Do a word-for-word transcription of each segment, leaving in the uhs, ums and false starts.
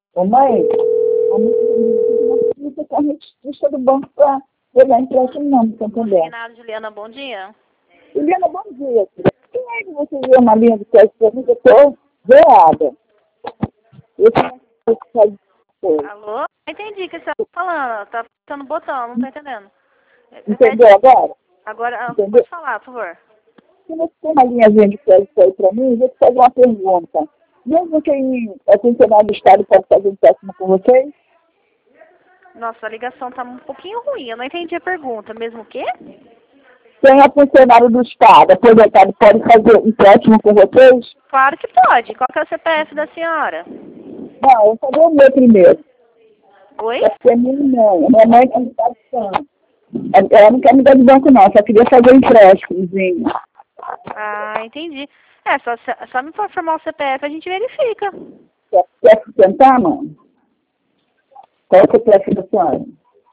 Ô mãe, a mãe não fica a registrista do banco para pegar empréstimo não, não tá entendendo? Renato, Juliana, bom dia. Juliana, bom dia. Quem é que você viu uma linha de crédito para mim que eu estou zoada? Eu tenho que fazer. Alô? Não entendi o que você está falando. Tá apertando o botão, não tô entendendo. Entendeu agora? Agora, ah, Entendeu? pode falar, por favor. Se você tem uma linhazinha de crédito aí para mim, eu vou te fazer uma pergunta. Mesmo quem é funcionário do Estado pode fazer um empréstimo com vocês? Nossa, a ligação tá um pouquinho ruim. Eu não entendi a pergunta. Mesmo o quê? Quem é funcionário do Estado, aposentado, pode fazer empréstimo com vocês? Claro que pode. Qual que é o C P F da senhora? Não, eu falei o meu primeiro. Oi? É porque minha mãe, minha mãe quer me dar de banco. Ela não quer me dar de banco não, só queria fazer um empréstimozinho. Ah, entendi. É, só, só me formar o C P F a gente verifica. Quer, quer sustentar, mãe? Qual é o C P F da senhora?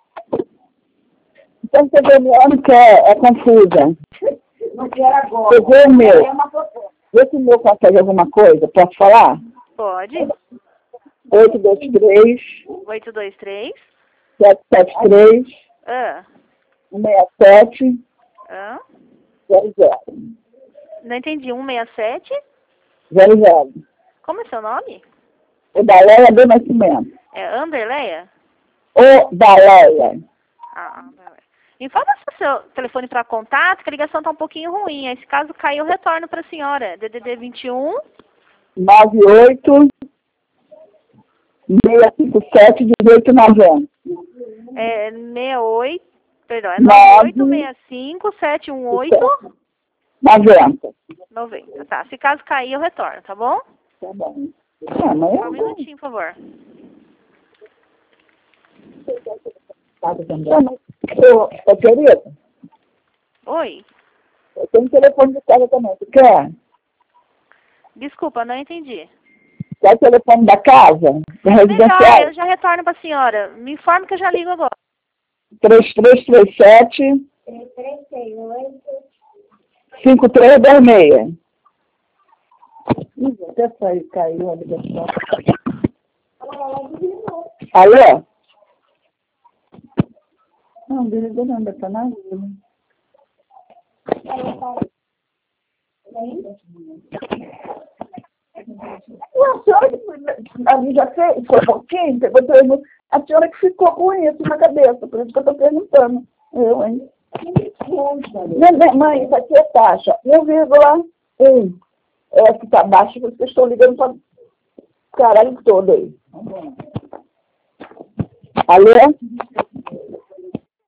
Então você vê, ela não quer, é confusa. Não quero agora. Eu vou o meu. Vê se o meu consegue alguma coisa, posso falar? Pode. oito dois três, oito dois três. sete sete três, Ah. um seis sete, Ah. zero zero. Não entendi. um seis sete? Zero zero. Como é seu nome? O Baleia do Nascimento. É Anderleia? O Baleia. Ah, Anderleia. Informa o seu telefone para contato, que a ligação está um pouquinho ruim. Esse caso caiu, eu retorno para a senhora. D D D vinte e um. nove oito, seis cinco sete, um oito nove zero. É sessenta e oito, perdão, é nove oito seis cinco sete um oito noventa. noventa. Tá, se caso cair, eu retorno, tá bom? Tá bom. Ah, mas Só um minutinho, por favor. Ô, ô, querida, Oi? eu tenho um telefone de casa também. Tu quer? Desculpa, não entendi. Quer o telefone da casa? Da Melhor, residencial? eu já retorno para a senhora. Me informe que eu já ligo agora. três três três sete, cinco três dois seis. Ih, até saiu, caiu a ligação. Alô? Não, desligou não, ainda tá na rua. A senhora que ali já fez, foi um pouquinho, pegou mesmo. A senhora que ficou com isso na cabeça, por isso que eu tô perguntando. Eu, hein? Minha mãe, isso aqui é taxa, um vírgula um. É que tá baixo, por isso que eu estou ligando para o caralho todo aí. Alô?